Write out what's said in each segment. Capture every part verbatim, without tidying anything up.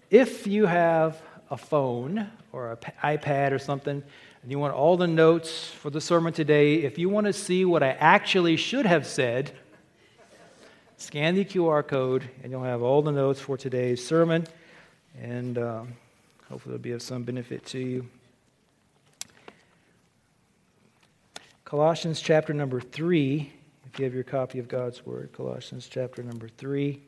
if you have a phone or an iPad or something, and you want all the notes for the sermon today, if you want to see what I actually should have said, scan the Q R code, and you'll have all the notes for today's sermon, and uh, hopefully it'll be of some benefit to you. Colossians chapter number three, if you have your copy of God's Word, Colossians chapter number three.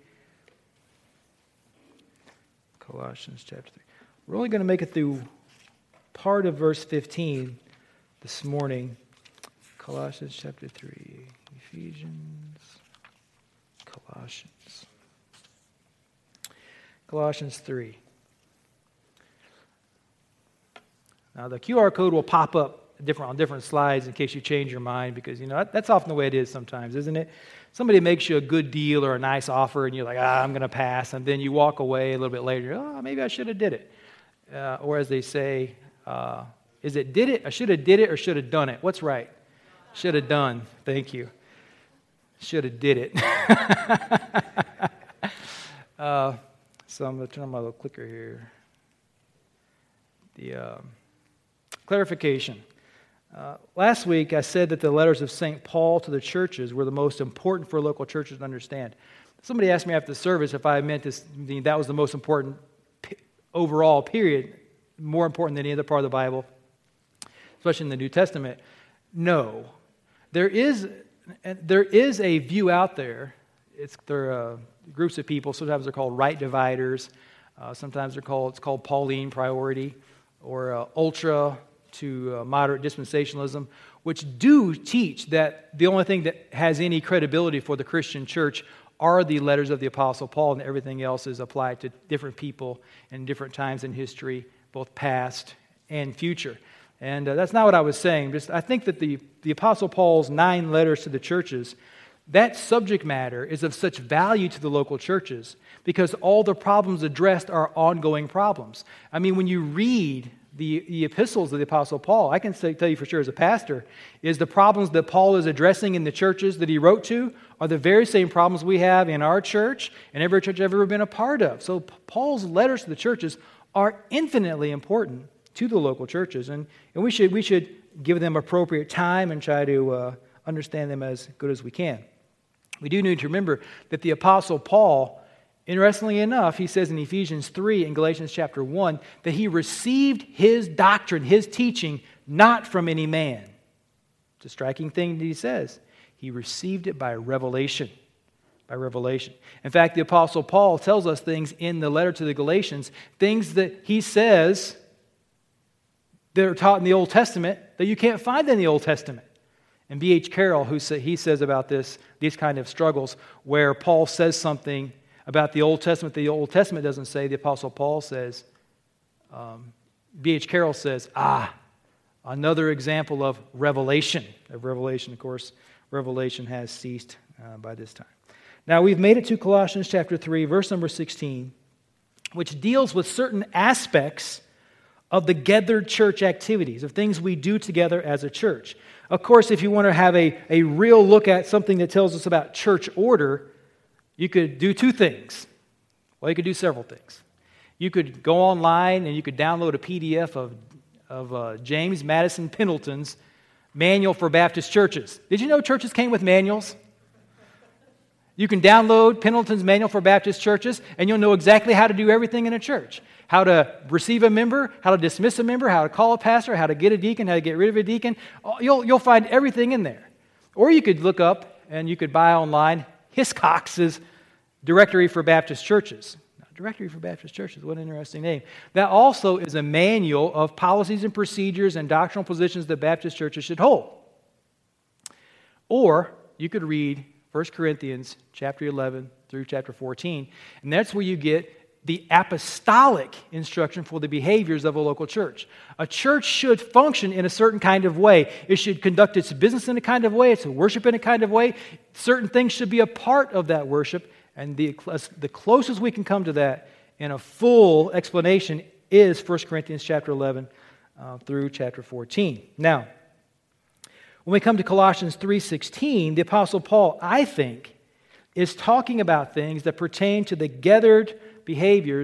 Colossians chapter three. We're only going to make it through part of verse fifteen this morning. Colossians chapter three. Ephesians. Colossians. Colossians three. Now the Q R code will pop up different on different slides in case you change your mind, because you know that, that's often the way it is sometimes, isn't it? Somebody makes you a good deal or a nice offer, and you're like, ah, I'm going to pass, and then you walk away a little bit later. Oh, maybe I should have did it. Uh, or as they say, uh, is it did it? I should have did it or should have done it? What's right? Should have done. Thank you. Should have did it. uh, so I'm going to turn on my little clicker here. The um, clarification. Uh, last week, I said that the letters of Saint Paul to the churches were the most important for local churches to understand. Somebody asked me after the service if I meant this, that was the most important p- overall, period, more important than any other part of the Bible, especially in the New Testament. No. There is, there is a view out there. It's, there are uh, groups of people, sometimes they're called right dividers, uh, sometimes they're called, it's called Pauline priority, or uh, ultra to uh, moderate dispensationalism, which do teach that the only thing that has any credibility for the Christian church are the letters of the Apostle Paul, and everything else is applied to different people in different times in history, both past and future. And uh, that's not what I was saying. Just I think that the, the Apostle Paul's nine letters to the churches, that subject matter is of such value to the local churches because all the problems addressed are ongoing problems. I mean, when you read The, the epistles of the Apostle Paul, I can say, tell you for sure as a pastor, is the problems that Paul is addressing in the churches that he wrote to are the very same problems we have in our church and every church I've ever been a part of. So Paul's letters to the churches are infinitely important to the local churches, and, and we should we should give them appropriate time and try to uh, understand them as good as we can. We do need to remember that the Apostle Paul, interestingly enough, he says in Ephesians three and Galatians chapter one that he received his doctrine, his teaching, not from any man. It's a striking thing that he says. He received it by revelation. By revelation. In fact, the Apostle Paul tells us things in the letter to the Galatians, things that he says that are taught in the Old Testament that you can't find in the Old Testament. And B H Carroll, who say, he says about this, these kind of struggles, where Paul says something about the Old Testament the Old Testament doesn't say, the Apostle Paul says, um, B H Carroll says, ah, another example of revelation. Of revelation, of course, revelation has ceased uh, by this time. Now, we've made it to Colossians chapter three, verse number sixteen, which deals with certain aspects of the gathered church activities, of things we do together as a church. Of course, if you want to have a, a real look at something that tells us about church order, you could do two things. Well, you could do several things. You could go online and you could download a P D F of, of uh, James Madison Pendleton's Manual for Baptist Churches. Did you know churches came with manuals? You can download Pendleton's Manual for Baptist Churches, and you'll know exactly how to do everything in a church. How to receive a member, how to dismiss a member, how to call a pastor, how to get a deacon, how to get rid of a deacon. You'll, you'll find everything in there. Or you could look up and you could buy online Hiscox's Directory for Baptist Churches. Now, Directory for Baptist Churches, what an interesting name. That also is a manual of policies and procedures and doctrinal positions that Baptist churches should hold. Or you could read First Corinthians chapter eleven through chapter fourteen, and that's where you get the apostolic instruction for the behaviors of a local church. A church should function in a certain kind of way. It should conduct its business in a kind of way. It should worship in a kind of way. Certain things should be a part of that worship, and the, the closest we can come to that in a full explanation is First Corinthians chapter eleven uh, through chapter fourteen. Now, when we come to Colossians three sixteen, the Apostle Paul, I think, is talking about things that pertain to the gathered behaviors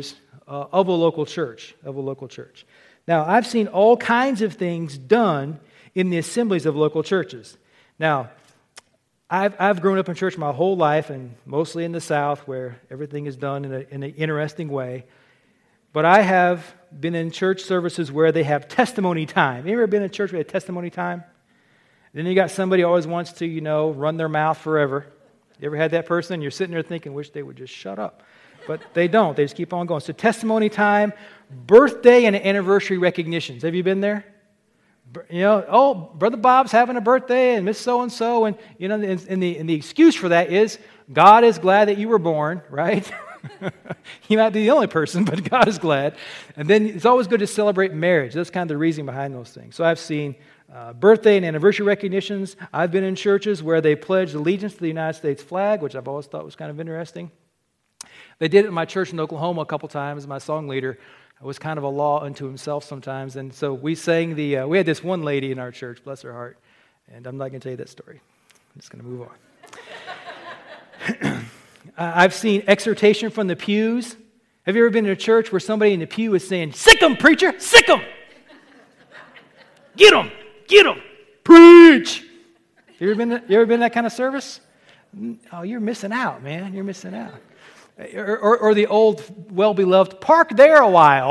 uh, of a local church, of a local church. Now, I've seen all kinds of things done in the assemblies of local churches. Now, I've I've grown up in church my whole life, and mostly in the South, where everything is done in, a, in an interesting way. But I have been in church services where they have testimony time. You ever been in a church where they have testimony time? Then you got somebody who always wants to, you know, run their mouth forever. You ever had that person? You're sitting there thinking, wish they would just shut up. But they don't. They just keep on going. So testimony time, birthday and anniversary recognitions. Have you been there? You know, oh, Brother Bob's having a birthday and Miss So-and-so. And, you know, and the, and the excuse for that is God is glad that you were born, right? You might be the only person, but God is glad. And then it's always good to celebrate marriage. That's kind of the reason behind those things. So I've seen uh, birthday and anniversary recognitions. I've been in churches where they pledged allegiance to the United States flag, which I've always thought was kind of interesting. They did it in my church in Oklahoma a couple times. My song leader was kind of a law unto himself sometimes. And so we sang the, uh, we had this one lady in our church, bless her heart. And I'm not going to tell you that story. I'm just going to move on. I've seen exhortation from the pews. Have you ever been in a church where somebody in the pew is saying, sick 'em, preacher, sick 'em. Get 'em, get 'em, preach. You ever been, you ever been in that kind of service? Oh, you're missing out, man. You're missing out. Or, or, or the old, well-beloved, park there a while.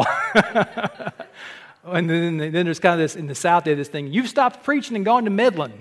And then, then there's kind of this, in the South, they have this thing, you've stopped preaching and gone to meddling.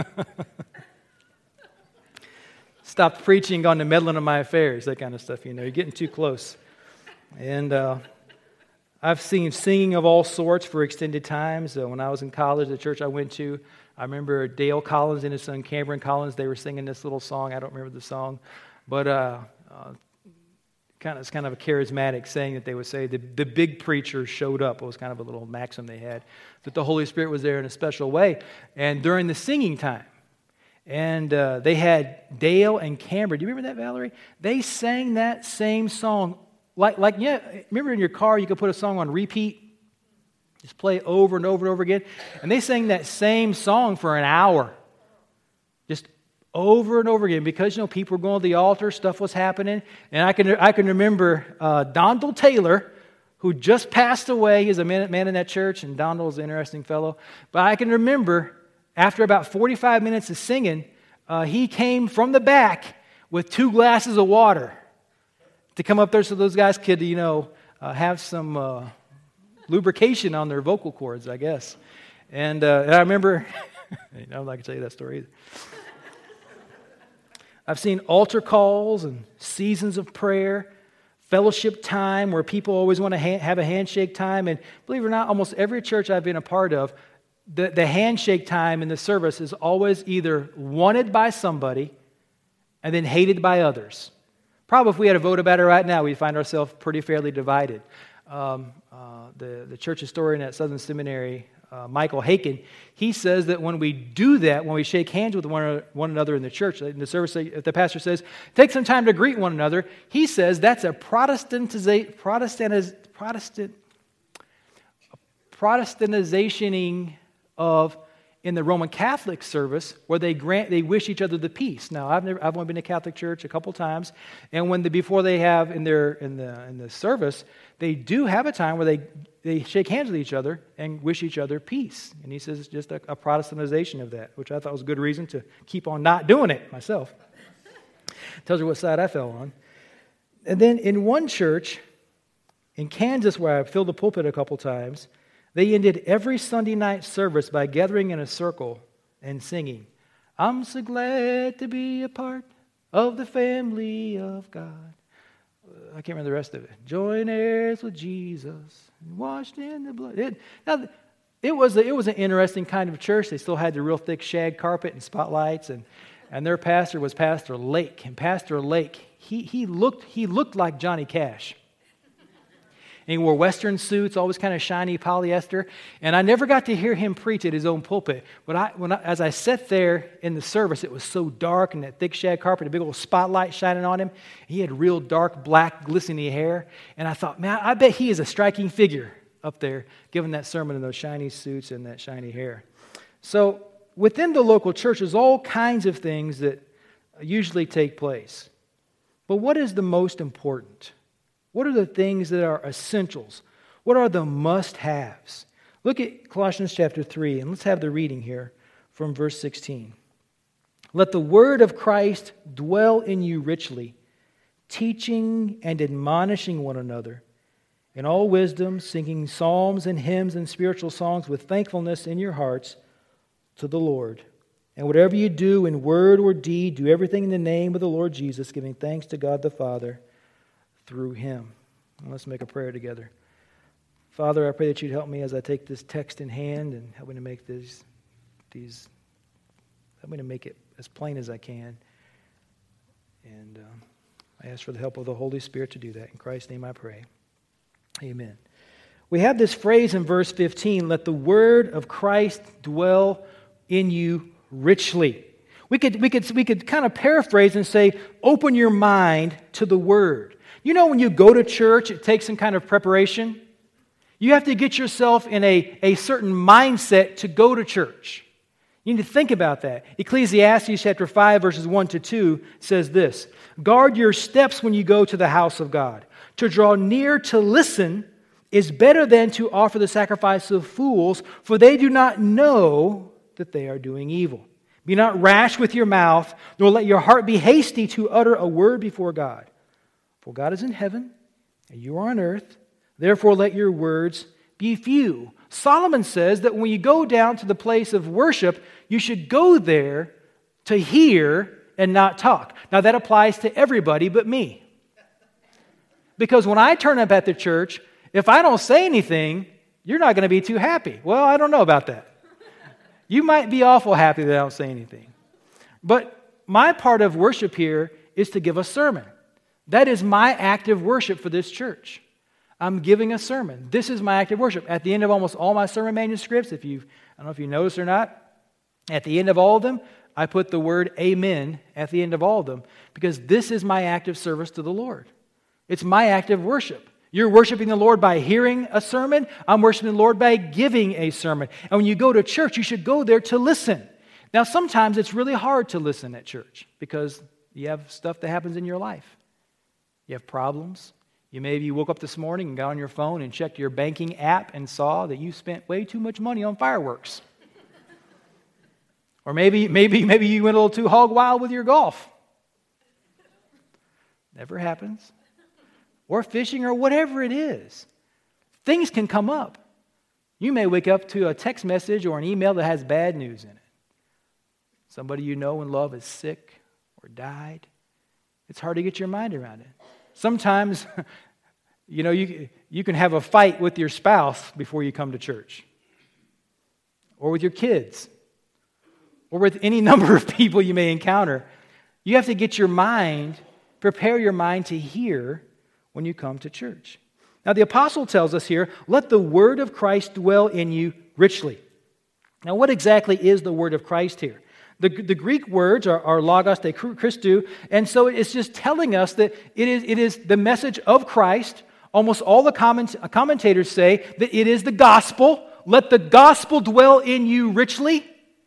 Stopped preaching and gone to meddling in my affairs, that kind of stuff, you know. You're getting too close. And uh, I've seen singing of all sorts for extended times. Uh, when I was in college, the church I went to, I remember Dale Collins and his son Cameron Collins, they were singing this little song. I don't remember the song. But uh, uh, kind of, it's kind of a charismatic saying that they would say. The, the big preacher showed up. It was kind of a little maxim they had. That the Holy Spirit was there in a special way. And during the singing time, and uh, they had Dale and Cameron. Do you remember that, Valerie? They sang that same song. Like, like yeah, remember in your car you could put a song on repeat? Just play it over and over and over again. And they sang that same song for an hour. Just over and over again. Because, you know, people were going to the altar, stuff was happening. And I can I can remember uh, Dondell Taylor, who just passed away. He's a man, man in that church, and Dondell's an interesting fellow. But I can remember, after about forty-five minutes of singing, uh, he came from the back with two glasses of water to come up there so those guys could, you know, uh, have some uh, lubrication on their vocal cords, I guess. And, uh, and I remember, I'm not going to tell you that story either. I've seen altar calls and seasons of prayer, fellowship time where people always want to ha- have a handshake time. And believe it or not, almost every church I've been a part of, The, the handshake time in the service is always either wanted by somebody and then hated by others. Probably if we had a vote about it right now, we'd find ourselves pretty fairly divided. Um, uh, the, the church historian at Southern Seminary, uh, Michael Haken, he says that when we do that, when we shake hands with one, one another in the church, in the service, if the pastor says, take some time to greet one another, he says that's a Protestantiza- Protestantiz- Protestant, Protestantizationing of in the Roman Catholic service where they grant they wish each other the peace. Now I've never I've only been to Catholic church a couple times, and when the before they have in their in the in the service, they do have a time where they they shake hands with each other and wish each other peace. And he says it's just a, a Protestantization of that, which I thought was a good reason to keep on not doing it myself. Tells you what side I fell on. And then in one church in Kansas where I filled the pulpit a couple times, they ended every Sunday night service by gathering in a circle and singing, I'm so glad to be a part of the family of God. I can't remember the rest of it. Join heirs with Jesus, washed in the blood. It, now, it was a, it was an interesting kind of church. They still had the real thick shag carpet and spotlights, and, and their pastor was Pastor Lake. And Pastor Lake, he he looked he looked like Johnny Cash. And he wore Western suits, always kind of shiny polyester. And I never got to hear him preach at his own pulpit. But I, when I, as I sat there in the service, it was so dark and that thick shag carpet, a big old spotlight shining on him. He had real dark, black, glistening hair. And I thought, man, I bet he is a striking figure up there, giving that sermon in those shiny suits and that shiny hair. So within the local church, there's all kinds of things that usually take place. But what is the most important? What are the things that are essentials? What are the must-haves? Look at Colossians chapter three, and let's have the reading here from verse sixteen. Let the word of Christ dwell in you richly, teaching and admonishing one another in all wisdom, singing psalms and hymns and spiritual songs with thankfulness in your hearts to the Lord. And whatever you do in word or deed, do everything in the name of the Lord Jesus, giving thanks to God the Father through Him. And let's make a prayer together. Father, I pray that you'd help me as I take this text in hand and help me to make these, these help me to make it as plain as I can. And um, I ask for the help of the Holy Spirit to do that. In Christ's name I pray. Amen. We have this phrase in verse fifteen, let the word of Christ dwell in you richly. We could, we could, we could kind of paraphrase and say, open your mind to the word. You know, when you go to church, it takes some kind of preparation. You have to get yourself in a, a certain mindset to go to church. You need to think about that. Ecclesiastes chapter five, verses one to two says this, guard your steps when you go to the house of God. To draw near to listen is better than to offer the sacrifice of fools, for they do not know that they are doing evil. Be not rash with your mouth, nor let your heart be hasty to utter a word before God. For God is in heaven, and you are on earth. Therefore let your words be few. Solomon says that when you go down to the place of worship, you should go there to hear and not talk. Now that applies to everybody but me. Because when I turn up at the church, if I don't say anything, you're not going to be too happy. Well, I don't know about that. You might be awful happy that I don't say anything. But my part of worship here is to give a sermon. That is my act of worship for this church. I'm giving a sermon. This is my act of worship. At the end of almost all my sermon manuscripts, if you, I don't know if you noticed or not, at the end of all of them, I put the word amen at the end of all of them because this is my act of service to the Lord. It's my act of worship. You're worshiping the Lord by hearing a sermon. I'm worshiping the Lord by giving a sermon. And when you go to church, you should go there to listen. Now, sometimes it's really hard to listen at church because you have stuff that happens in your life. You have problems. You maybe woke up this morning and got on your phone and checked your banking app and saw that you spent way too much money on fireworks. Or maybe, maybe, maybe you went a little too hog wild with your golf. Never happens. Or fishing or whatever it is. Things can come up. You may wake up to a text message or an email that has bad news in it. Somebody you know and love is sick or died. It's hard to get your mind around it. Sometimes, you know, you, you can have a fight with your spouse before you come to church. Or with your kids. Or with any number of people you may encounter. You have to get your mind, prepare your mind to hear when you come to church. Now, the apostle tells us here, let the word of Christ dwell in you richly. Now, what exactly is the word of Christ here? The, the Greek words are, are logos de Christou, and so it's just telling us that it is, it is the message of Christ. Almost all the comment, commentators say that it is the gospel. Let the gospel dwell in you richly.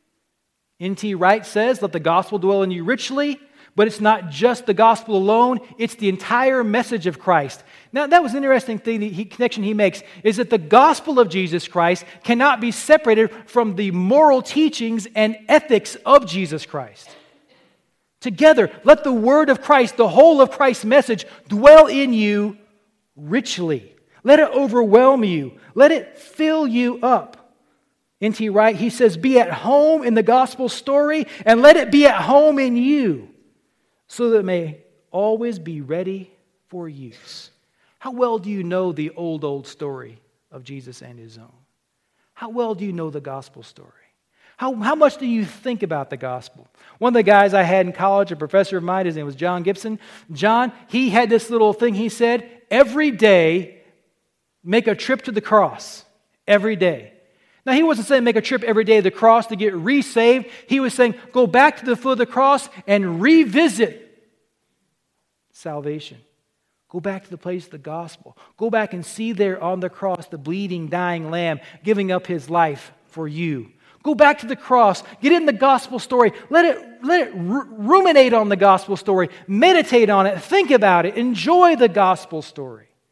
N T Wright says, let the gospel dwell in you richly. But it's not just the gospel alone, it's the entire message of Christ. Now, that was an interesting thing, the he, connection he makes, is that the gospel of Jesus Christ cannot be separated from the moral teachings and ethics of Jesus Christ. Together, let the word of Christ, the whole of Christ's message, dwell in you richly. Let it overwhelm you. Let it fill you up. N T Wright, he says, be at home in the gospel story and let it be at home in you, so that it may always be ready for use. How well do you know the old, old story of Jesus and His own? How well do you know the gospel story? How, how much do you think about the gospel? One of the guys I had in college, a professor of mine, his name was John Gibson. John, he had this little thing he said, every day, make a trip to the cross. Every day. Now, he wasn't saying make a trip every day to the cross to get re-saved. He was saying go back to the foot of the cross and revisit salvation. Go back to the place of the gospel. Go back and see there on the cross the bleeding, dying lamb giving up his life for you. Go back to the cross. Get in the gospel story. Let it, let it r- ruminate on the gospel story. Meditate on it. Think about it. Enjoy the gospel story.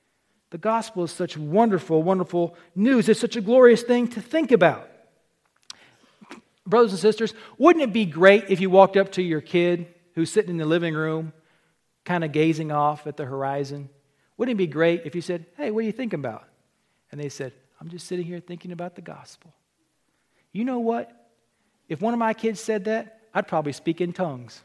The gospel is such wonderful, wonderful news. It's such a glorious thing to think about. Brothers and sisters, wouldn't it be great if you walked up to your kid who's sitting in the living room, kind of gazing off at the horizon? Wouldn't it be great if you said, hey, what are you thinking about? And they said, I'm just sitting here thinking about the gospel. You know what? If one of my kids said that, I'd probably speak in tongues.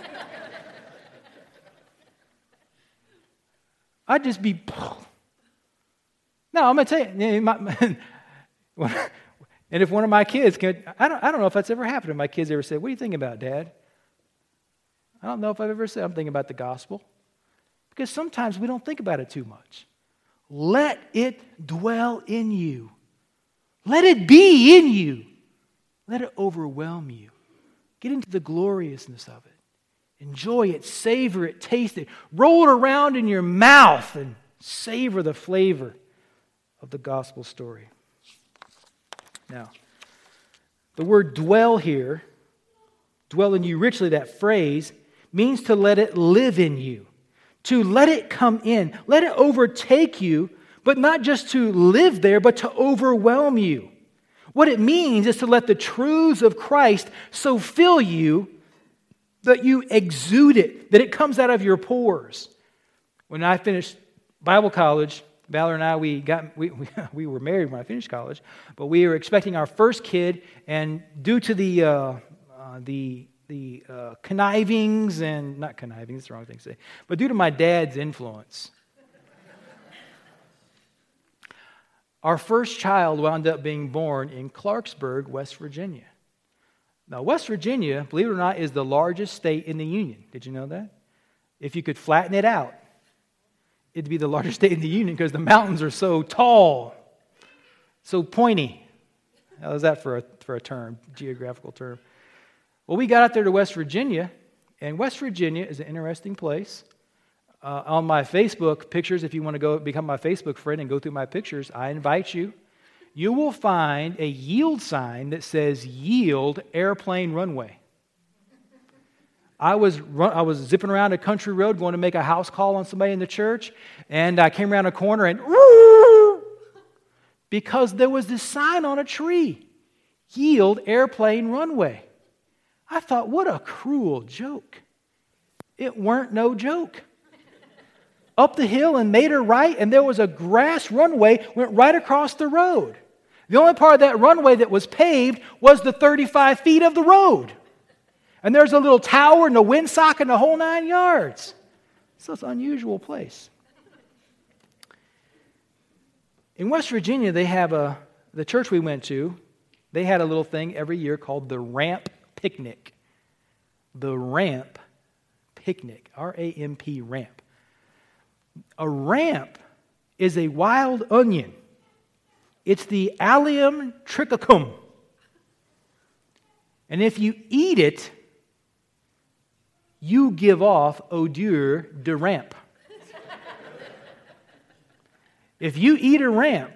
I'd just be... No, I'm going to tell you. My, and if one of my kids could... I don't, I don't know if that's ever happened if my kids ever said, what are you thinking about, Dad? I don't know if I've ever said I'm thinking about the gospel. Because sometimes we don't think about it too much. Let it dwell in you. Let it be in you. Let it overwhelm you. Get into the gloriousness of it. Enjoy it, savor it, taste it. Roll it around in your mouth and savor the flavor of the gospel story. Now, the word dwell here, dwell in you richly, that phrase, means to let it live in you. To let it come in. Let it overtake you, but not just to live there, but to overwhelm you. What it means is to let the truths of Christ so fill you that you exude it, that it comes out of your pores. When I finished Bible college, Valor and I, we got we, we, we were married when I finished college, but we were expecting our first kid, and due to the uh, uh, the the uh, connivings and not conniving, that's the wrong thing to say, but due to my dad's influence, our first child wound up being born in Clarksburg, West Virginia. Now, West Virginia, believe it or not, is the largest state in the Union. Did you know that? If you could flatten it out, it'd be the largest state in the Union because the mountains are so tall, so pointy. How is that for a, for a term, geographical term? Well, we got out there to West Virginia, and West Virginia is an interesting place. Uh, on my Facebook pictures, if you want to go become my Facebook friend and go through my pictures, I invite you. You will find a yield sign that says Yield Airplane Runway. I was run, I was zipping around a country road going to make a house call on somebody in the church, and I came around a corner and because there was this sign on a tree, Yield Airplane Runway. I thought, what a cruel joke. It weren't no joke. Up the hill and made a right, and there was a grass runway went right across the road. The only part of that runway that was paved was the thirty-five feet of the road. And there's a little tower and a windsock and the whole nine yards. So it's an unusual place. In West Virginia, they have a, the church we went to, they had a little thing every year called the Ramp Picnic. The Ramp Picnic. R A M P, ramp. A ramp is a wild onion. It's the Allium trichicum. And if you eat it, you give off odeur de ramp. If you eat a ramp,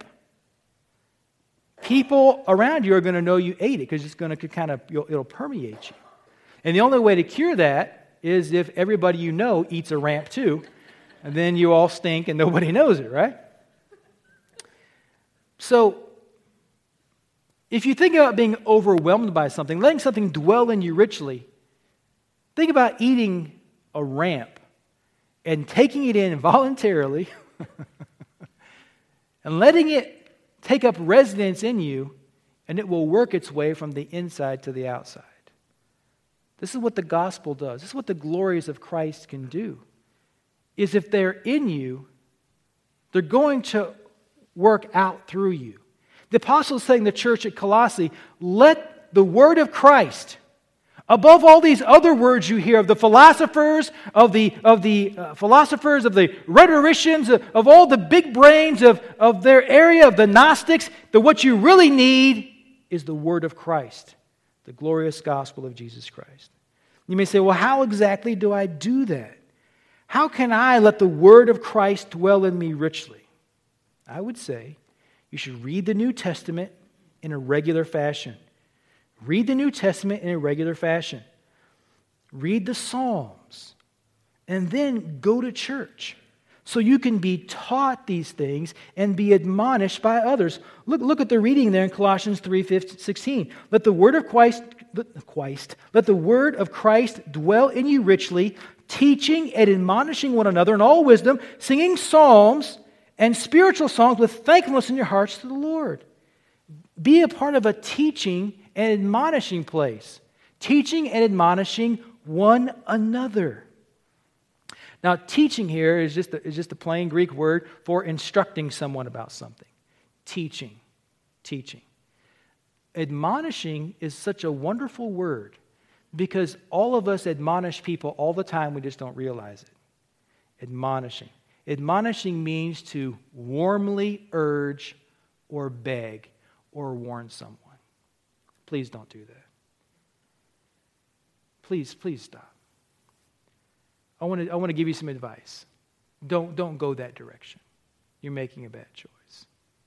people around you are going to know you ate it because it's going to kind of, it'll permeate you. And the only way to cure that is if everybody you know eats a ramp too, and then you all stink and nobody knows it, right? So, if you think about being overwhelmed by something, letting something dwell in you richly, think about eating a ramp and taking it in voluntarily and letting it take up residence in you, and it will work its way from the inside to the outside. This is what the gospel does. This is what the glories of Christ can do. Is if they're in you, they're going to work out through you. The apostle is saying to the church at Colossae, let the word of Christ, above all these other words you hear of the philosophers, of the, of the uh, philosophers, of the rhetoricians, of, of all the big brains of, of their area, of the Gnostics, that what you really need is the word of Christ, the glorious gospel of Jesus Christ. You may say, well, how exactly do I do that? How can I let the word of Christ dwell in me richly? I would say you should read the New Testament in a regular fashion. Read the New Testament in a regular fashion. Read the Psalms. And then go to church. so you can be taught these things and be admonished by others. Look, look at the reading there in Colossians three sixteen. Let the word of Christ, Christ, let the word of Christ dwell in you richly, teaching and admonishing one another in all wisdom, singing psalms and spiritual songs with thankfulness in your hearts to the Lord. Be a part of a teaching and admonishing place. Teaching and admonishing one another. Now, teaching here is just, a, is just a plain Greek word for instructing someone about something. Teaching. Teaching. Admonishing is such a wonderful word because all of us admonish people all the time, we just don't realize it. Admonishing. Admonishing means to warmly urge or beg or warn someone. Please don't do that. Please, please stop. I want to I want to give you some advice. Don't, don't go that direction. You're making a bad choice.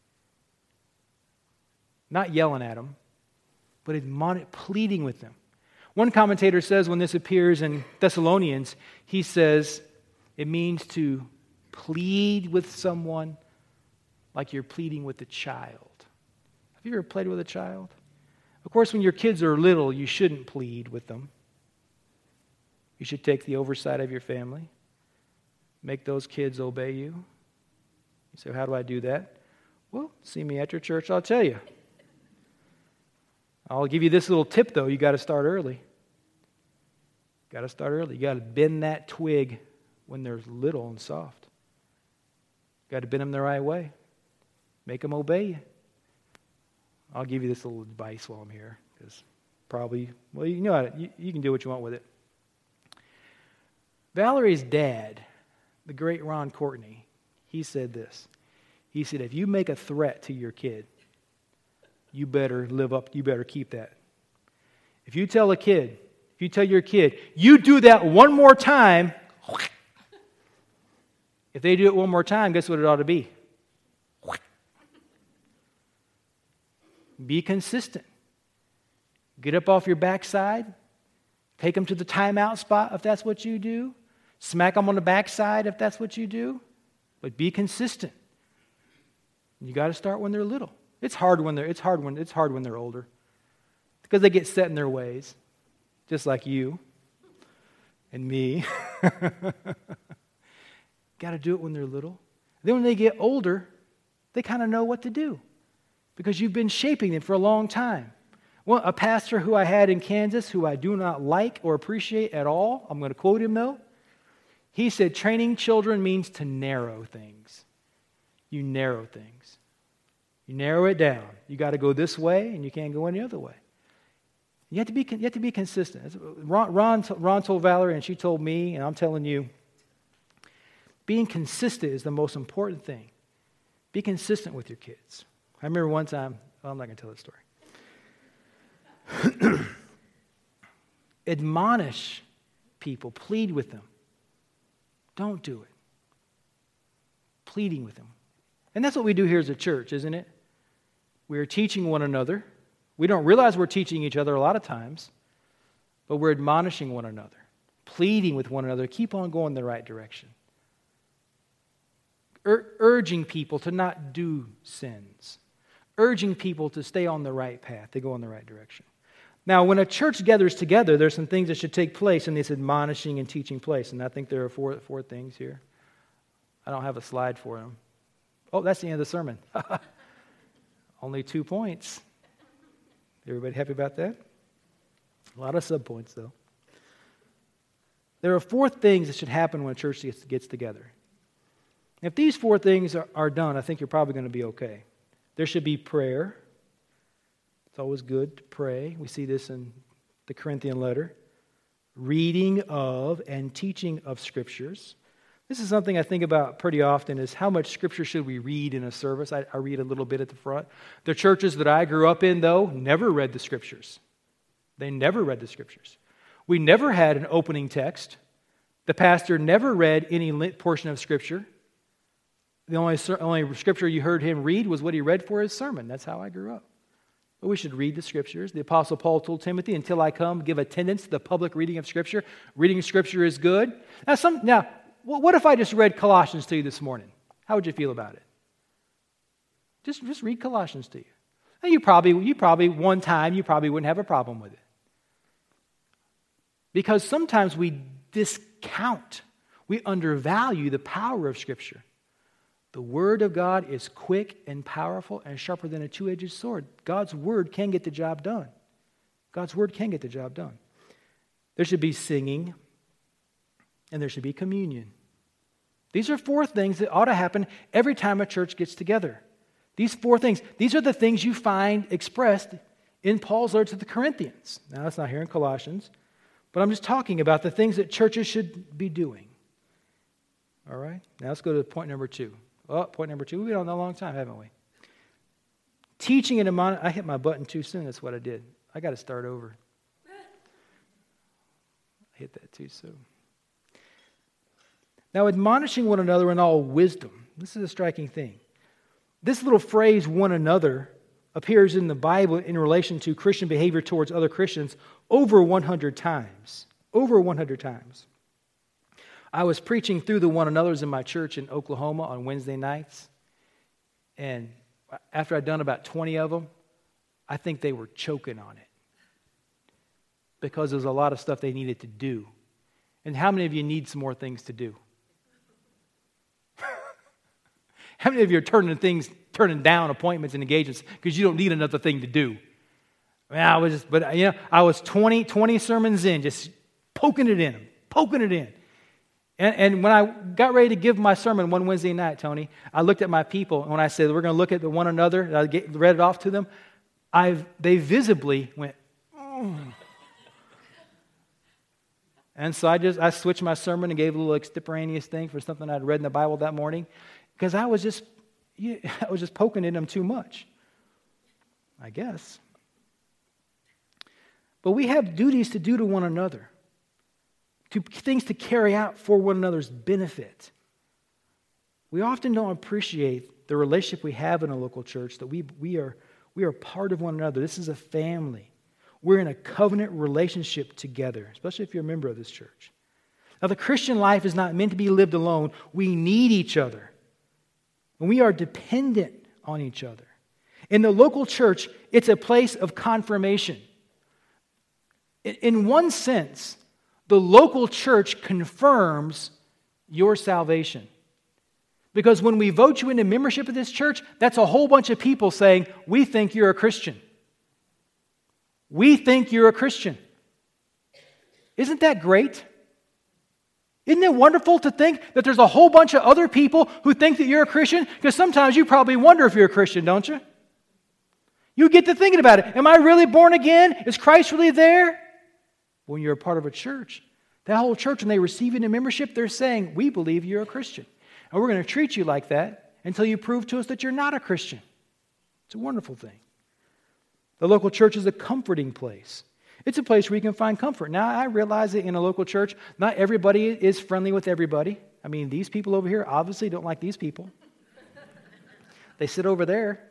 Not yelling at them, but admon- pleading with them. One commentator says when this appears in Thessalonians, he says it means to plead with someone like you're pleading with a child. Have you ever played with a child? Of course, when your kids are little, you shouldn't plead with them. You should take the oversight of your family. Make those kids obey you. You say, how do I do that? Well, see me at your church, I'll tell you. I'll give you this little tip, though. You got to start early. Got to start early. You got to bend that twig when they're little and soft. Got to bend them the right way. Make them obey you. I'll give you this little advice while I'm here, because probably, well, you know how to, you, you can do what you want with it. Valerie's dad, the great Ron Courtney, he said this. He said, if you make a threat to your kid, you better live up, you better keep that. If you tell a kid, if you tell your kid, you do that one more time, if they do it one more time, guess what it ought to be? Be consistent. Get up off your backside. Take them to the timeout spot if that's what you do. Smack them on the backside if that's what you do. But be consistent. You got to start when they're little. It's hard when they're it's hard when it's hard when they're older. Because they get set in their ways, just like you and me. Got to do it when they're little. Then when they get older, they kind of know what to do because you've been shaping them for a long time. Well, a pastor who I had in Kansas who I do not like or appreciate at all, I'm going to quote him though. He said, training children means to narrow things. You narrow things. You narrow it down. You got to go this way and you can't go any other way. You have to be, you have to be consistent. Ron, Ron, Ron told Valerie and she told me, and I'm telling you, being consistent is the most important thing. Be consistent with your kids. I remember one time, well, I'm not going to tell the story. Admonish people. Plead with them. Don't do it. Pleading with them. And that's what we do here as a church, isn't it? We are teaching one another. We don't realize we're teaching each other a lot of times, but we're admonishing one another, pleading with one another, keep on going the right direction. Ur- urging people to not do sins. Urging people to stay on the right path, to go in the right direction. Now, when a church gathers together, there's some things that should take place in this admonishing and teaching place. And I think there are four, four things here. I don't have a slide for them. Oh, that's the end of the sermon. Only two points. Everybody happy about that? A lot of subpoints, though. There are four things that should happen when a church gets, gets together. If these four things are, are done, I think you're probably going to be okay. There should be prayer. It's always good to pray. We see this in the Corinthian letter. Reading of and teaching of scriptures. This is something I think about pretty often is how much scripture should we read in a service? I, I read a little bit at the front. The churches that I grew up in, though, never read the scriptures. They never read the scriptures. We never had an opening text. The pastor never read any portion of scripture. The only, only scripture you heard him read was what he read for his sermon. That's how I grew up. But we should read the scriptures. The Apostle Paul told Timothy, until I come, give attendance to the public reading of scripture. Reading scripture is good. Now, some, now what if I just read Colossians to you this morning? How would you feel about it? Just, just read Colossians to you. And you probably, you probably, one time, you probably wouldn't have a problem with it. Because sometimes we discount, we undervalue the power of Scripture. The Word of God is quick and powerful and sharper than a two-edged sword. God's Word can get the job done. God's Word can get the job done. There should be singing, and there should be communion. These are four things that ought to happen every time a church gets together. These four things, these are the things you find expressed in Paul's letter to the Corinthians. Now, that's not here in Colossians, but I'm just talking about the things that churches should be doing. All right? Now, let's go to point number two. Oh, point number two. We've been on that a long time, haven't we? Teaching and admonishing. I hit my button too soon. That's what I did. I got to start over. I hit that too soon. Now, admonishing one another in all wisdom. This is a striking thing. This little phrase, one another, appears in the Bible in relation to Christian behavior towards other Christians over one hundred times. Over one hundred times. I was preaching through the one another's in my church in Oklahoma on Wednesday nights. And after I'd done about twenty of them, I think they were choking on it. Because there's a lot of stuff they needed to do. And how many of you need some more things to do? How many of you are turning things, turning down appointments and engagements because you don't need another thing to do? I mean, I was just, but you know, I was twenty, twenty sermons in, just poking it in, poking it in. And, and when I got ready to give my sermon one Wednesday night, Tony, I looked at my people, and when I said we're going to look at the one another, and I get, read it off to them, I've, they visibly went, oh. And so I just I switched my sermon and gave a little extemporaneous thing for something I'd read in the Bible that morning. Because I was just, I was just poking at them too much, I guess. But we have duties to do to one another, to things to carry out for one another's benefit. We often don't appreciate the relationship we have in a local church, that we, we, are, we are part of one another. This is a family. We're in a covenant relationship together, especially if you're a member of this church. Now, the Christian life is not meant to be lived alone. We need each other. And we are dependent on each other. In the local church, it's a place of confirmation. In one sense, the local church confirms your salvation. Because when we vote you into membership of this church, that's a whole bunch of people saying, we think you're a Christian. We think you're a Christian. Isn't that great? Isn't it wonderful to think that there's a whole bunch of other people who think that you're a Christian? Because sometimes you probably wonder if you're a Christian, don't you? You get to thinking about it. Am I really born again? Is Christ really there? When you're a part of a church, that whole church, when they receive you into membership, they're saying, we believe you're a Christian. And we're going to treat you like that until you prove to us that you're not a Christian. It's a wonderful thing. The local church is a comforting place. It's a place where you can find comfort. Now, I realize that in a local church, not everybody is friendly with everybody. I mean, these people over here obviously don't like these people. They sit over there.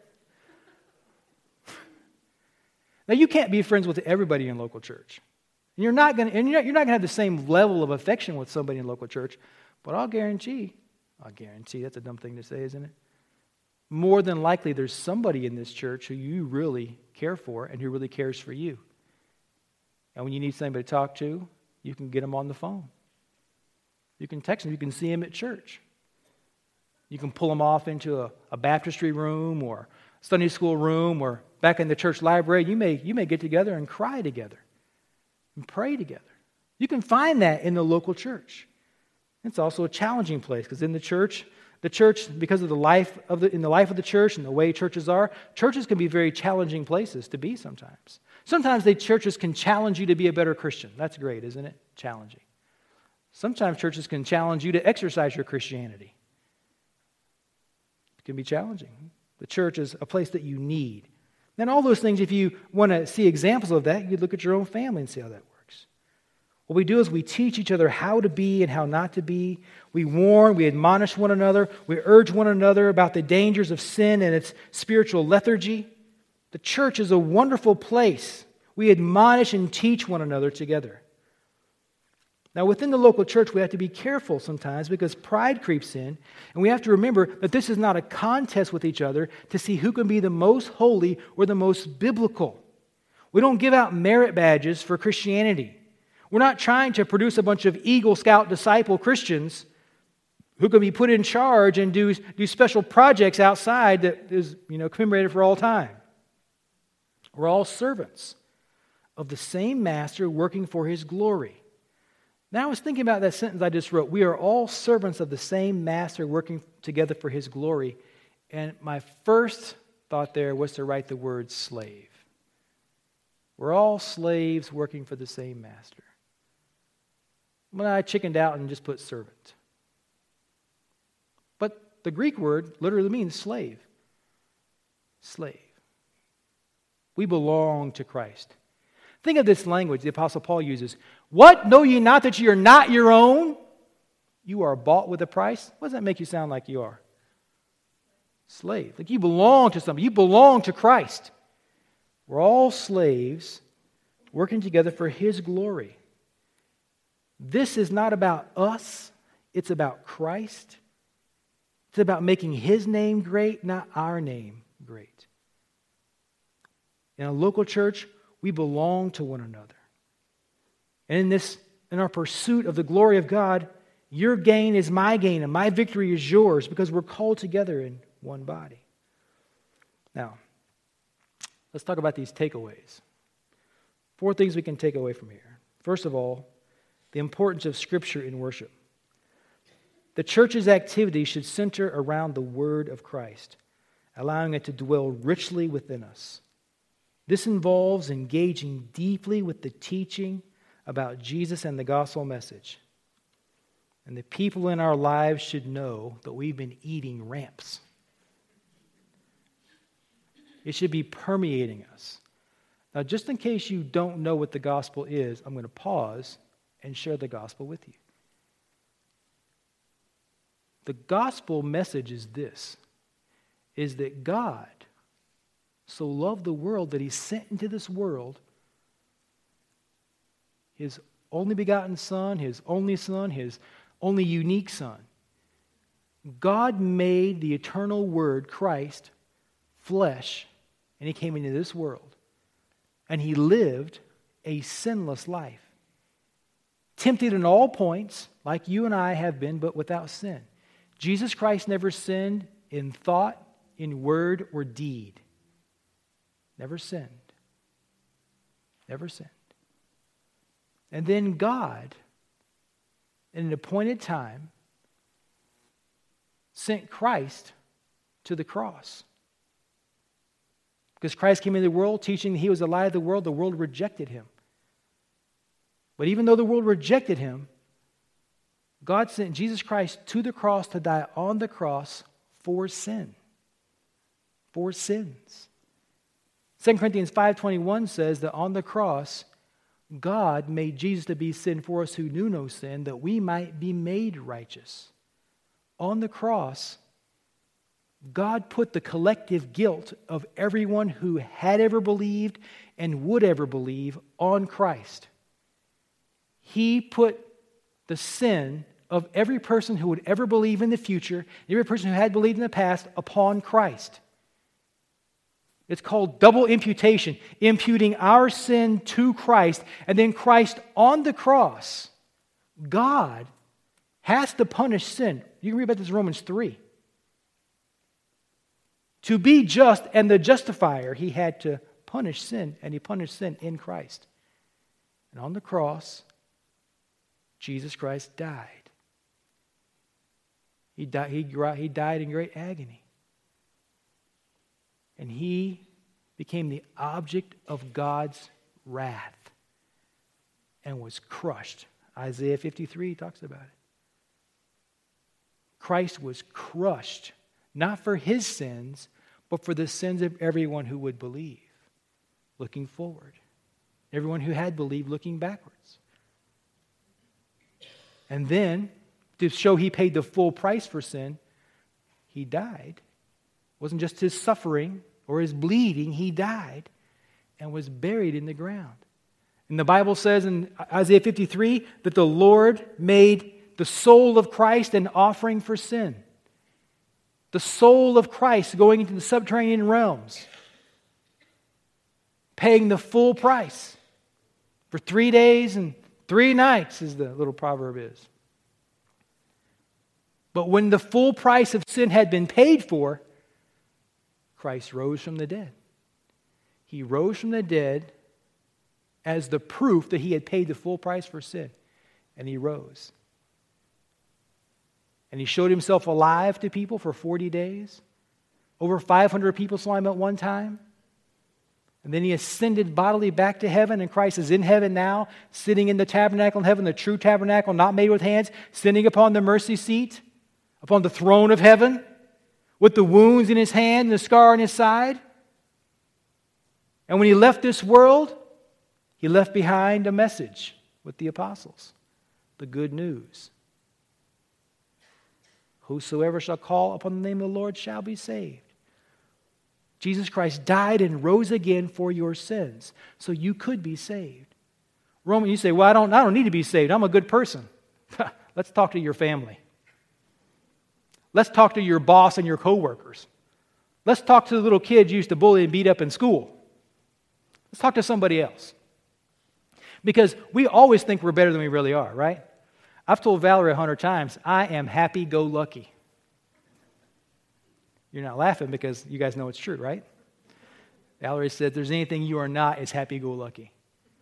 Now, you can't be friends with everybody in local church. And you're not going to, and you're not going to have the same level of affection with somebody in local church. But I'll guarantee, I'll guarantee, that's a dumb thing to say, isn't it? More than likely, there's somebody in this church who you really care for and who really cares for you. And when you need somebody to talk to, you can get them on the phone. You can text them. You can see them at church. You can pull them off into a, a baptistry room or Sunday school room or back in the church library. You may, you may get together and cry together and pray together. You can find that in the local church. It's also a challenging place because in the church, the church, because of the life of the in the life of the church and the way churches are, churches can be very challenging places to be sometimes. Sometimes the churches can challenge you to be a better Christian. That's great, isn't it? Challenging. Sometimes churches can challenge you to exercise your Christianity. It can be challenging. The church is a place that you need. And all those things, if you want to see examples of that, you look at your own family and see how that works. What we do is we teach each other how to be and how not to be. We warn, we admonish one another. We urge one another about the dangers of sin and its spiritual lethargy. The church is a wonderful place. We admonish and teach one another together. Now, within the local church, we have to be careful sometimes because pride creeps in, and we have to remember that this is not a contest with each other to see who can be the most holy or the most biblical. We don't give out merit badges for Christianity. We're not trying to produce a bunch of Eagle Scout disciple Christians who can be put in charge and do, do special projects outside that is, you know, commemorated for all time. We're all servants of the same master working for his glory. Now, I was thinking about that sentence I just wrote. We are all servants of the same master working together for his glory. And my first thought there was to write the word slave. We're all slaves working for the same master. When I chickened out and just put servant. But the Greek word literally means slave. Slave. We belong to Christ. Think of this language the Apostle Paul uses. What? Know ye not that ye are not your own? You are bought with a price? What does that make you sound like you are? Slave. Like you belong to somebody. You belong to Christ. We're all slaves working together for his glory. This is not about us. It's about Christ. It's about making his name great, not our name great. In a local church, we belong to one another. And in this, in our pursuit of the glory of God, your gain is my gain and my victory is yours because we're called together in one body. Now, let's talk about these takeaways. Four things we can take away from here. First of all, the importance of Scripture in worship. The church's activity should center around the Word of Christ, allowing it to dwell richly within us. This involves engaging deeply with the teaching about Jesus and the gospel message. And the people in our lives should know that we've been eating ramps. It should be permeating us. Now, just in case you don't know what the gospel is, I'm going to pause and share the gospel with you. The gospel message is this, is that God so loved the world that he sent into this world his only begotten Son, his only Son, his only unique Son. God made the eternal Word, Christ, flesh, and he came into this world. And he lived a sinless life. Tempted in all points, like you and I have been, but without sin. Jesus Christ never sinned in thought, in word, or deed. Never sinned. Never sinned. And then God, in an appointed time, sent Christ to the cross. Because Christ came into the world teaching that he was the light of the world, the world rejected him. But even though the world rejected him, God sent Jesus Christ to the cross to die on the cross for sin. For sins. Second Corinthians five twenty-one says that on the cross, God made Jesus to be sin for us who knew no sin, that we might be made righteous. On the cross, God put the collective guilt of everyone who had ever believed and would ever believe on Christ. He put the sin of every person who would ever believe in the future, every person who had believed in the past, upon Christ. It's called double imputation, imputing our sin to Christ, and then Christ on the cross, God has to punish sin. You can read about this in Romans three. To be just and the justifier, he had to punish sin, and he punished sin in Christ. And on the cross, Jesus Christ died. He died, he, he died in great agony. And he became the object of God's wrath and was crushed. Isaiah fifty-three talks about it. Christ was crushed, not for his sins, but for the sins of everyone who would believe, looking forward. Everyone who had believed, looking backwards. And then, to show he paid the full price for sin, he died. It wasn't just his suffering or his bleeding, he died and was buried in the ground. And the Bible says in Isaiah fifty-three that the Lord made the soul of Christ an offering for sin. The soul of Christ going into the subterranean realms, paying the full price for three days and three nights, as the little proverb is. But when the full price of sin had been paid for, Christ rose from the dead. He rose from the dead as the proof that he had paid the full price for sin. And he rose. And he showed himself alive to people for forty days. Over five hundred people saw him at one time. And then he ascended bodily back to heaven, and Christ is in heaven now, sitting in the tabernacle in heaven, the true tabernacle, not made with hands, sitting upon the mercy seat, upon the throne of heaven, with the wounds in his hand and the scar on his side. And when he left this world, he left behind a message with the apostles, the good news. Whosoever shall call upon the name of the Lord shall be saved. Jesus Christ died and rose again for your sins, so you could be saved. Roman, you say, well, I don't, I don't need to be saved. I'm a good person. Let's talk to your family. Let's talk to your boss and your coworkers. Let's talk to the little kids you used to bully and beat up in school. Let's talk to somebody else. Because we always think we're better than we really are, right? I've told Valerie a hundred times, I am happy-go-lucky. You're not laughing because you guys know it's true, right? Valerie said, if there's anything you are not, it's happy-go-lucky.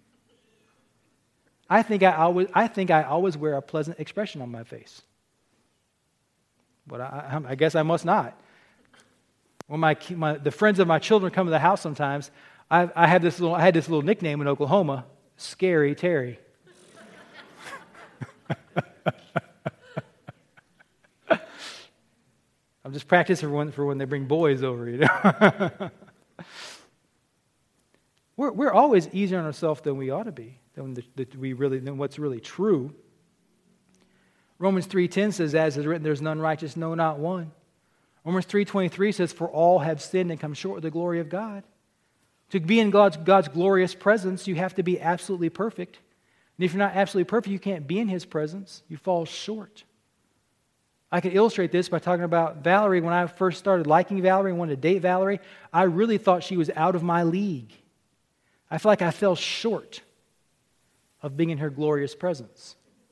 I think I always, I think I always wear a pleasant expression on my face. But I, I guess I must not. When my, my the friends of my children come to the house sometimes, I, I have this little I had this little nickname in Oklahoma, Scary Terry. I'm just practicing for when, for when they bring boys over, you know. we're we're always easier on ourselves than we ought to be, than the, that we really than what's really true. Romans three ten says, as is written, there's none righteous, no, not one. Romans three twenty-three says, for all have sinned and come short of the glory of God. To be in God's, God's glorious presence, you have to be absolutely perfect. And if you're not absolutely perfect, you can't be in His presence. You fall short. I can illustrate this by talking about Valerie. When I first started liking Valerie and wanted to date Valerie, I really thought she was out of my league. I feel like I fell short of being in her glorious presence.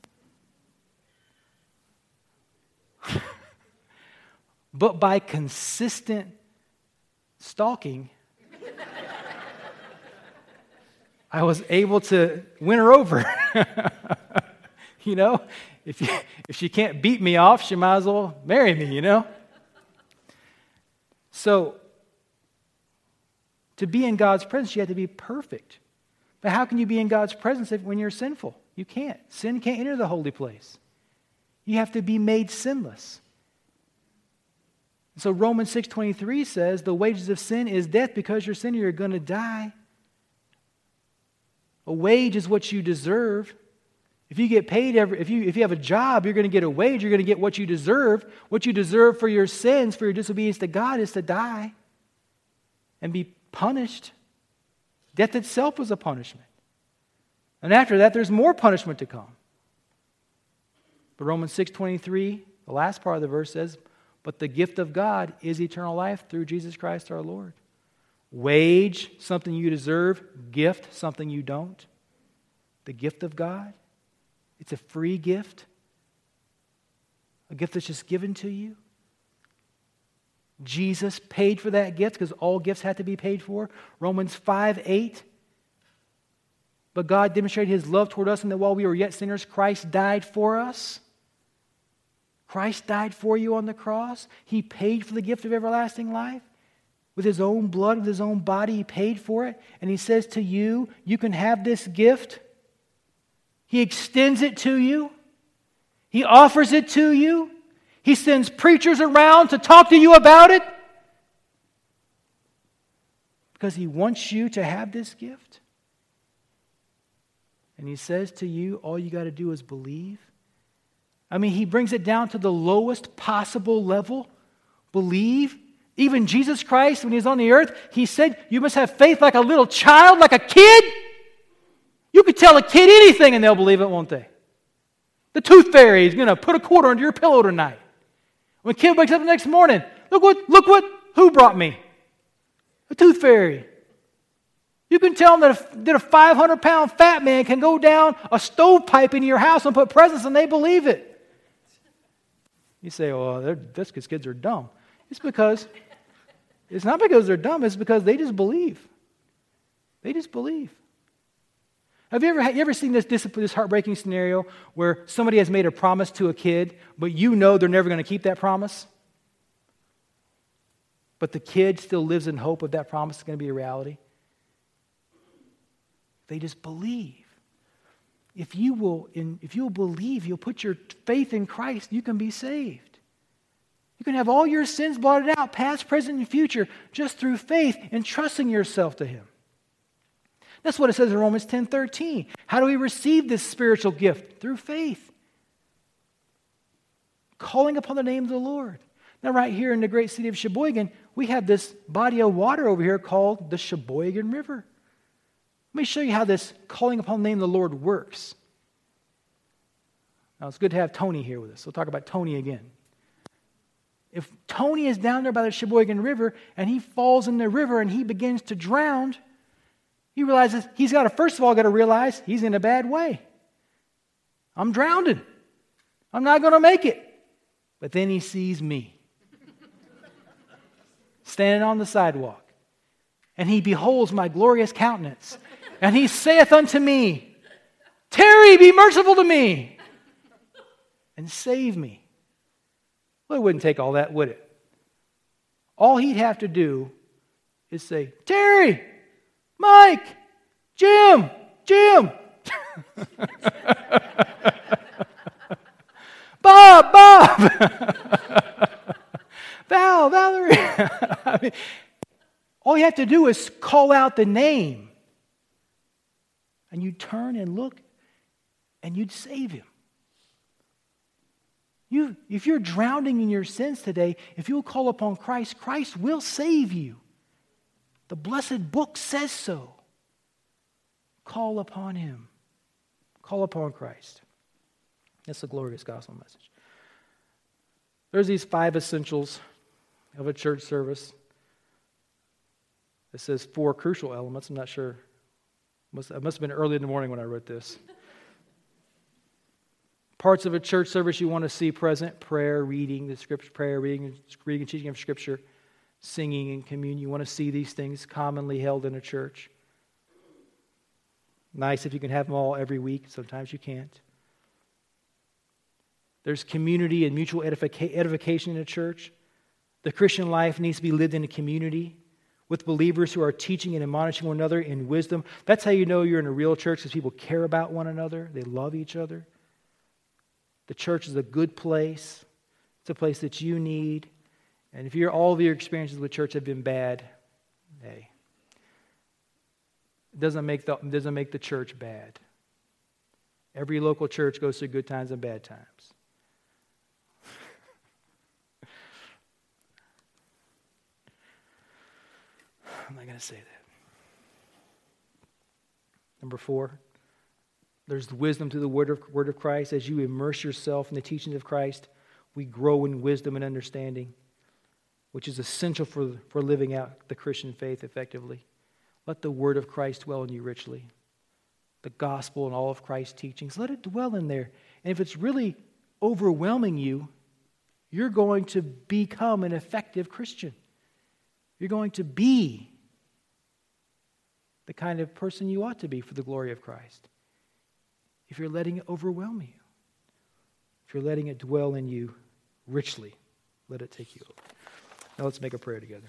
But by consistent stalking, I was able to win her over. You know, if you, if she can't beat me off, she might as well marry me, you know? So, to be in God's presence, you have to be perfect. But how can you be in God's presence if, when you're sinful? You can't. Sin can't enter the holy place. You have to be made sinless. So Romans six twenty-three says, the wages of sin is death. Because you're a sinner, you're going to die. A wage is what you deserve. If you get paid, every, if you if you have a job, you're going to get a wage. You're going to get what you deserve. What you deserve for your sins, for your disobedience to God, is to die and be punished. Death itself was a punishment. And after that, there's more punishment to come. But Romans six twenty-three, the last part of the verse says, but the gift of God is eternal life through Jesus Christ our Lord. Wage, something you deserve. Gift, something you don't. The gift of God, it's a free gift. A gift that's just given to you. Jesus paid for that gift because all gifts had to be paid for. Romans five eight. But God demonstrated His love toward us in that while we were yet sinners, Christ died for us. Christ died for you on the cross. He paid for the gift of everlasting life. With His own blood, with His own body, He paid for it. And He says to you, you can have this gift. He extends it to you. He offers it to you. He sends preachers around to talk to you about it. Because He wants you to have this gift. And He says to you, all you got to do is believe. I mean, He brings it down to the lowest possible level. Believe. Even Jesus Christ, when He was on the earth, He said, you must have faith like a little child, like a kid. You could tell a kid anything and they'll believe it, won't they? The tooth fairy is going to put a quarter under your pillow tonight. When a kid wakes up the next morning, look what, look what, who brought me? A tooth fairy. You can tell them that a, that a five hundred pound fat man can go down a stovepipe into your house and put presents and they believe it. You say, well, that's because kids are dumb. It's because, it's not because they're dumb, it's because they just believe. They just believe. Have you ever, you ever seen this, this, this heartbreaking scenario where somebody has made a promise to a kid, but you know they're never going to keep that promise? But the kid still lives in hope of that promise is going to be a reality? They just believe. If you will, in, if you will believe, you'll put your faith in Christ, you can be saved. You can have all your sins blotted out, past, present, and future, just through faith and trusting yourself to Him. That's what it says in Romans ten thirteen. How do we receive this spiritual gift? Through faith. Calling upon the name of the Lord. Now, right here in the great city of Sheboygan, we have this body of water over here called the Sheboygan River. Let me show you how this calling upon the name of the Lord works. Now, it's good to have Tony here with us. We'll talk about Tony again. If Tony is down there by the Sheboygan River and he falls in the river and he begins to drown, he realizes he's got to, first of all, got to realize he's in a bad way. I'm drowning. I'm not going to make it. But then he sees me standing on the sidewalk. And he beholds my glorious countenance. And he saith unto me, Terry, be merciful to me, and save me. Well, it wouldn't take all that, would it? All he'd have to do is say, Terry, Mike, Jim, Jim, Bob, Bob, Val, Valerie. I mean, all you have to do is call out the name. And you'd turn and look, and you'd save him. You, if you're drowning in your sins today, if you'll call upon Christ, Christ will save you. The blessed book says so. Call upon Him. Call upon Christ. That's the glorious gospel message. There's these five essentials of a church service. It says four crucial elements. I'm not sure. Must, it must have been early in the morning when I wrote this. Parts of a church service you want to see present: prayer, reading the scripture, prayer, reading, reading and teaching of Scripture, singing and communion. You want to see these things commonly held in a church. Nice if you can have them all every week. Sometimes you can't. There's community and mutual edifica- edification in a church. The Christian life needs to be lived in a community with believers who are teaching and admonishing one another in wisdom. That's how you know you're in a real church, because people care about one another. They love each other. The church is a good place. It's a place that you need. And if you're, all of your experiences with church have been bad, hey, it doesn't make the, it doesn't make the church bad. Every local church goes through good times and bad times. I'm not going to say that. Number four, there's wisdom through the word of, word of Christ. As you immerse yourself in the teachings of Christ, we grow in wisdom and understanding, which is essential for, for living out the Christian faith effectively. Let the word of Christ dwell in you richly. The gospel and all of Christ's teachings, let it dwell in there. And if it's really overwhelming you, you're going to become an effective Christian. You're going to be the kind of person you ought to be for the glory of Christ. If you're letting it overwhelm you, if you're letting it dwell in you richly, let it take you over. Now let's make a prayer together.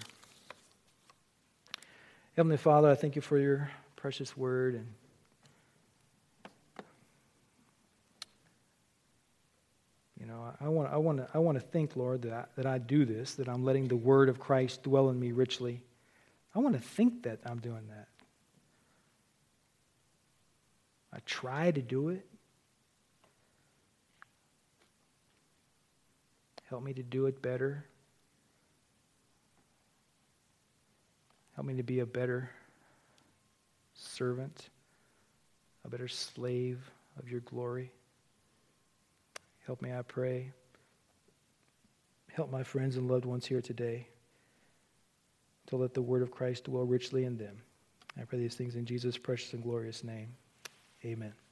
Heavenly Father, I thank you for your precious word, and you know, I want, I want to, I want to think, Lord, that I, that I do this, that I'm letting the word of Christ dwell in me richly. I want to think that I'm doing that. I try to do it. Help me to do it better. Help me to be a better servant, a better slave of your glory. Help me, I pray. Help my friends and loved ones here today to let the word of Christ dwell richly in them. I pray these things in Jesus' precious and glorious name. Amen.